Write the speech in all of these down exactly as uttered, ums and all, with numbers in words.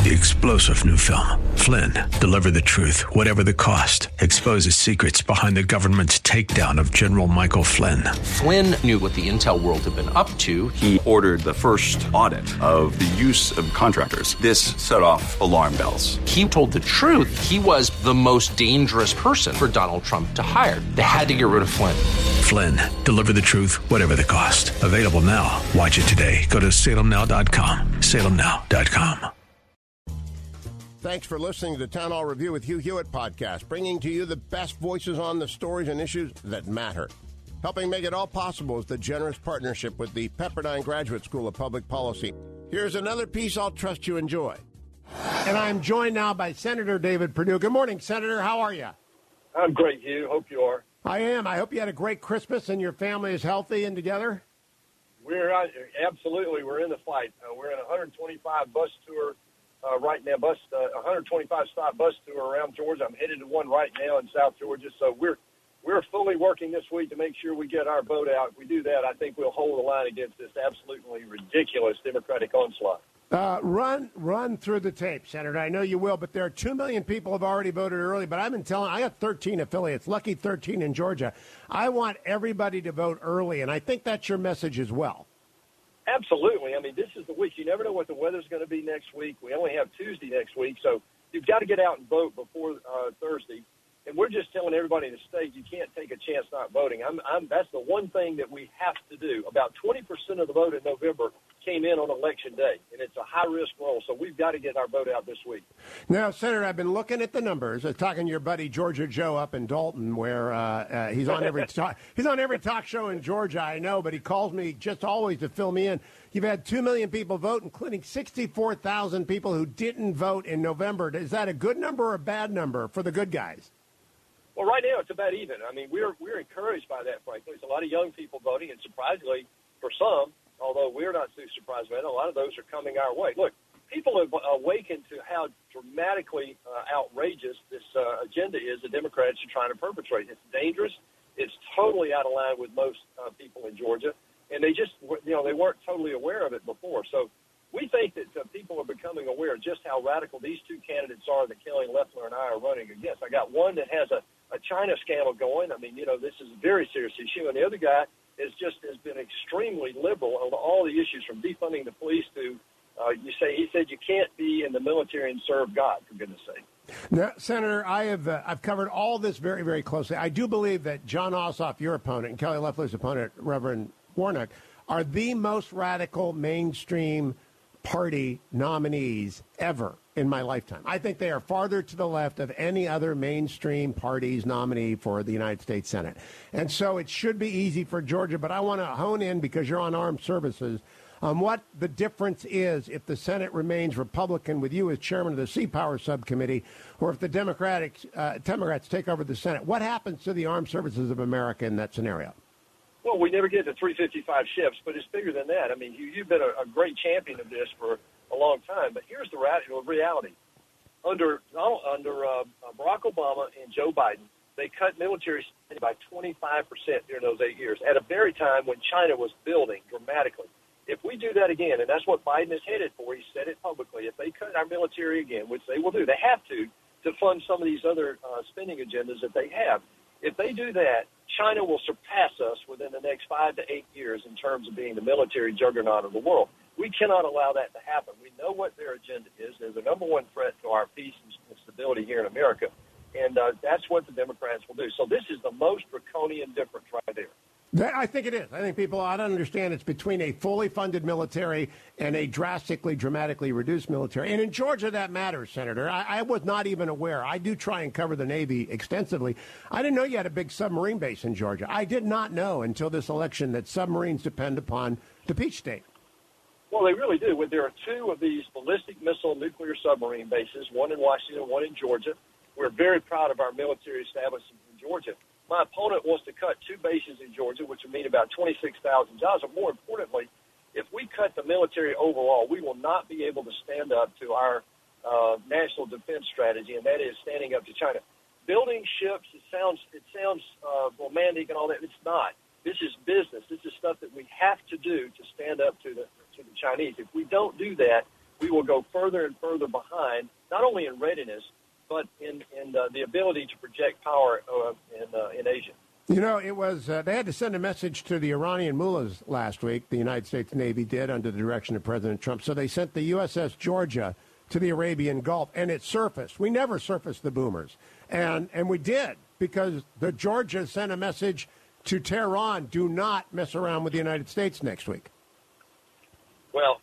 The explosive new film, Flynn, deliver the truth, whatever the cost, exposes secrets behind the government's takedown of General Michael Flynn. Flynn knew what the intel world had been up to. He ordered the first audit of the use of contractors. This set off alarm bells. He told the truth. He was the most dangerous person for Donald Trump to hire. They had to get rid of Flynn. Flynn, deliver the truth, whatever the cost. Available now. Watch it today. Go to salem now dot com. salem now dot com. Thanks for listening to the Town Hall Review with Hugh Hewitt podcast, bringing to you the best voices on the stories and issues that matter. Helping make it all possible is the generous partnership with the Pepperdine Graduate School of Public Policy. Here's another piece I'll trust you enjoy. And I'm joined now by Senator David Perdue. Good morning, Senator. How are you? I'm great, Hugh. Hope you are. I am. I hope you had a great Christmas and your family is healthy and together. We're uh, absolutely. We're in the fight. Uh, we're in a one hundred twenty-five bus tour uh, right now. Bus uh, one hundred twenty-five stop bus tour around Georgia. I'm headed to one right now in South Georgia. So we're we're fully working this week to make sure we get our vote out. If we do that, I think we'll hold the line against this absolutely ridiculous Democratic onslaught. Uh, run, run through the tape, Senator. I know you will, but there are two million people have already voted early. But I've been telling, I got thirteen affiliates, lucky thirteen in Georgia. I want everybody to vote early, and I think that's your message as well. Absolutely. I mean, this is the week. You never know what the weather's going to be next week. We only have Tuesday next week, so you've got to get out and vote before uh, Thursday. And we're just telling everybody in the state you can't take a chance not voting. I'm, I'm, that's the one thing that we have to do. About twenty percent of the vote in November came in on Election Day, and it's a high-risk role, so we've got to get our vote out this week. Now, Senator, I've been looking at the numbers. I was talking to your buddy Georgia Joe up in Dalton, where uh, uh, he's on every talk, he's on every talk show in Georgia, I know, but he calls me just always to fill me in. You've had two million people vote, including sixty-four thousand people who didn't vote in November. Is that a good number or a bad number for the good guys? Well, right now it's about even. I mean, we're we're encouraged by that, frankly. There's a lot of young people voting, and surprisingly, for some, although we're not too surprised by it, a lot of those are coming our way. Look, people have awakened to how dramatically uh, outrageous this uh, agenda is the Democrats are trying to perpetrate. It's dangerous. It's totally out of line with most uh, people in Georgia, and they just, you know, they weren't totally aware of it before. So we think that uh, people are becoming aware of just how radical these two candidates are that Kelly Loeffler and I are running against. I got one that has a, a China scandal going. I mean, you know, this is a very serious issue. And the other guy is just has been extremely liberal on all the issues, from defunding the police to, uh, you say, he said you can't be in the military and serve God, for goodness sake. Now, Senator, I have uh, I've covered all this very, very closely. I do believe that Jon Ossoff, your opponent, and Kelly Loeffler's opponent, Reverend Warnock, are the most radical mainstream party nominees ever in my lifetime. I think they are farther to the left of any other mainstream party's nominee for the United States Senate. And so it should be easy for Georgia, but I want to hone in, because you're on armed services, on what the difference is if the Senate remains Republican with you as chairman of the Sea Power Subcommittee, or if the Democratic, uh, Democrats take over the Senate. What happens to the armed services of America in that scenario? Well, we never get to three fifty-five ships, but it's bigger than that. I mean, you, you've been a, a great champion of this for a long time, but here's the reality. Under under uh, Barack Obama and Joe Biden, they cut military spending by twenty-five percent during those eight years, at a very time when China was building dramatically. If we do that again, and that's what Biden is headed for, he said it publicly, if they cut our military again, which they will do, they have to, to fund some of these other uh, spending agendas that they have. If they do that, China will surpass us within the next five to eight years in terms of being the military juggernaut of the world. We cannot allow that to happen. We know what their agenda is. They're the number one threat to our peace and stability here in America, and uh, that's what the Democrats will do. So this is the most draconian difference right there. That, I think it is. I think people ought to understand it's between a fully funded military and a drastically, dramatically reduced military. And in Georgia, that matters, Senator. I, I was not even aware. I do try and cover the Navy extensively. I didn't know you had a big submarine base in Georgia. I did not know until this election that submarines depend upon the Peach State. Well, they really do. There are two of these ballistic missile nuclear submarine bases, one in Washington, one in Georgia. We're very proud of our military establishment in Georgia. My opponent wants to cut two bases in Georgia, which would mean about twenty-six thousand jobs. But more importantly, if we cut the military overall, we will not be able to stand up to our uh, national defense strategy, and that is standing up to China. Building ships, it sounds it sounds uh, romantic and all that. It's not. This is business. This is stuff that we have to do to stand up to the to the Chinese. If we don't do that, we will go further and further behind, not only in readiness, but in, in uh, the ability to project power uh, in, uh, in Asia. You know, it was uh, they had to send a message to the Iranian mullahs last week. The United States Navy did under the direction of President Trump. So they sent the U S S Georgia to the Arabian Gulf, and it surfaced. We never surfaced the boomers, and and we did because the Georgia sent a message to Tehran: do not mess around with the United States next week. Well,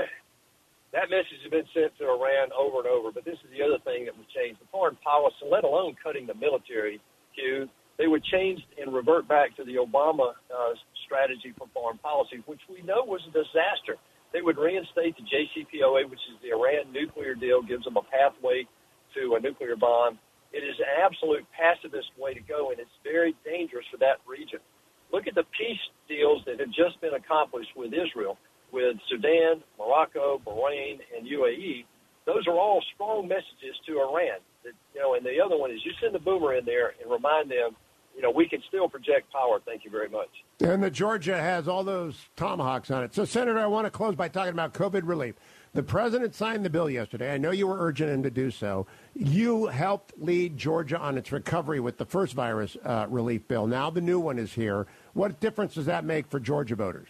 that message has been sent to Iran over and over. But this is the other thing that would change the foreign policy, let alone cutting the military. Q. They would change and revert back to the Obama uh, strategy for foreign policy, which we know was a disaster. They would reinstate the J C P O A, which is the Iran nuclear deal, gives them a pathway to a nuclear bomb. It is an absolute pacifist way to go, and it's very dangerous for that region. Look at the peace deals that have just been accomplished with Israel, with Sudan, Morocco, Bahrain, and U A E. Those are all strong messages to Iran. That, you know, and the other one is you send the boomer in there and remind them, you know, we can still project power. Thank you very much. And the Georgia has all those tomahawks on it. So, Senator, I want to close by talking about COVID relief. The president signed the bill yesterday. I know you were urging him to do so. You helped lead Georgia on its recovery with the first virus uh, relief bill. Now the new one is here. What difference does that make for Georgia voters?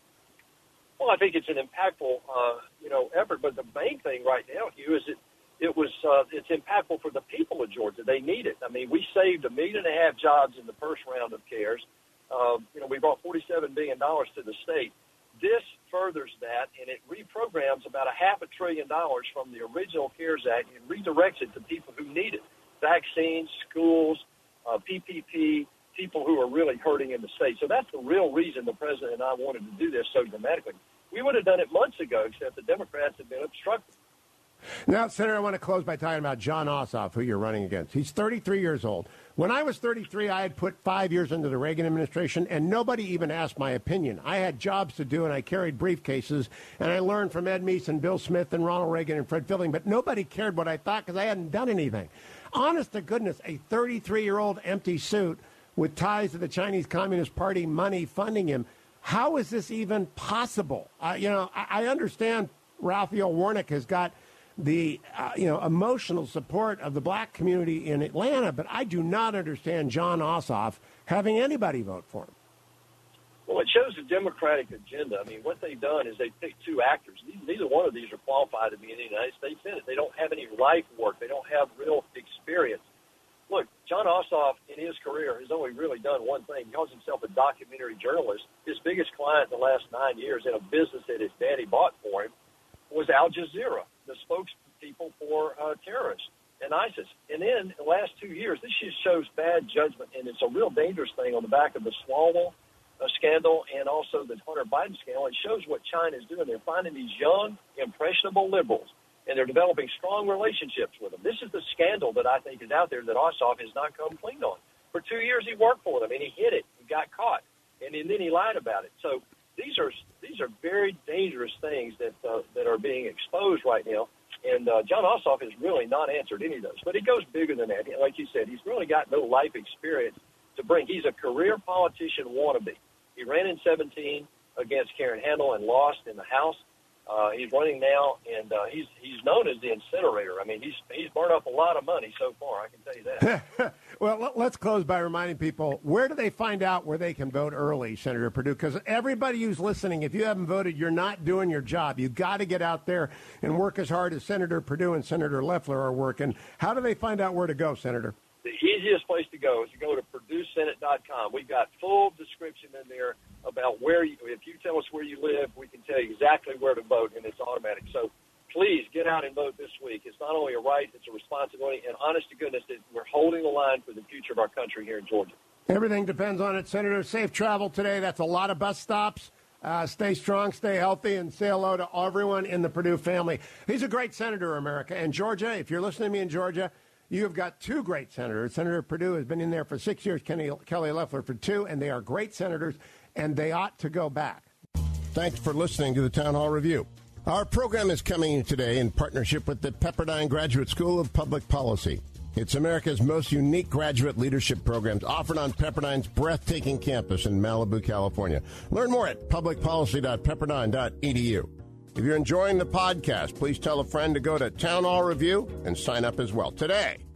Well, I think it's an impactful, uh, you know, effort. But the main thing right now, Hugh, is it it was uh, it's impactful for the people of Georgia. They need it. I mean, we saved a million and a half jobs in the first round of CARES. Uh, you know, we brought forty-seven billion dollars to the state. This furthers that, and it reprograms about a half a trillion dollars from the original CARES Act and redirects it to people who need it: vaccines, schools, uh, P P P, people who are really hurting in the state. So that's the real reason the president and I wanted to do this so dramatically. We would have done it months ago, except the Democrats have been obstructive. Now, Senator, I want to close by talking about Jon Ossoff, who you're running against. He's thirty-three years old. When I was thirty-three, I had put five years into the Reagan administration, and nobody even asked my opinion. I had jobs to do, and I carried briefcases, and I learned from Ed Meese and Bill Smith and Ronald Reagan and Fred Filling, but nobody cared what I thought because I hadn't done anything. Honest to goodness, a thirty-three-year-old empty suit with ties to the Chinese Communist Party, money funding him. How is this even possible? Uh, you know, I, I understand Raphael Warnock has got the uh, you know emotional support of the black community in Atlanta, but I do not understand Jon Ossoff having anybody vote for him. Well, it shows the Democratic agenda. I mean, what they've done is they've picked two actors. Neither one of these are qualified to be in the United States Senate. They don't have any life work. They don't have real experience. Look, Jon Ossoff in his career has only really done one thing. He calls himself a documentary journalist. His biggest client in the last nine years in a business that his daddy bought for him was Al Jazeera, the spokespeople for uh, terrorists and ISIS. And then the last two years, this just shows bad judgment, and it's a real dangerous thing on the back of the Swalwell uh, scandal and also the Hunter Biden scandal. It shows what China is doing. They're finding these young, impressionable liberals, and they're developing strong relationships with them. This is the scandal that I think is out there that Ossoff has not come clean on. For two years he worked for them, and he hid it. He got caught, and then he lied about it. So these are these are very dangerous things that uh, that are being exposed right now. And uh, Jon Ossoff has really not answered any of those. But he goes bigger than that. Like you said, he's really got no life experience to bring. He's a career politician wannabe. He ran in seventeen against Karen Handel and lost in the House. Uh, he's running now, and uh, he's he's known as the incinerator. I mean, he's he's burned up a lot of money so far, I can tell you that. Well, let's close by reminding people, where do they find out where they can vote early, Senator Perdue? Because everybody who's listening, if you haven't voted, you're not doing your job. You've got to get out there and work as hard as Senator Perdue and Senator Loeffler are working. How do they find out where to go, Senator? The easiest place to go is to go to Purdue Senate dot com. We've got full description in there about where you, if you tell us where you live, we can tell you exactly where to vote, and it's automatic. So please get out and vote this week. It's not only a right, it's a responsibility, and honest to goodness, that we're holding the line for the future of our country here in Georgia. Everything depends on it, Senator. Safe travel today. That's a lot of bus stops. Uh, stay strong, stay healthy, and say hello to everyone in the Perdue family. He's a great senator, America. And Georgia, if you're listening to me in Georgia, you have got two great senators. Senator Perdue has been in there for six years, Kenny, Kelly Loeffler for two, and they are great senators, and they ought to go back. Thanks for listening to the Town Hall Review. Our program is coming today in partnership with the Pepperdine Graduate School of Public Policy. It's America's most unique graduate leadership programs offered on Pepperdine's breathtaking campus in Malibu, California. Learn more at public policy dot pepperdine dot e d u. If you're enjoying the podcast, please tell a friend to go to Town Hall Review and sign up as well today.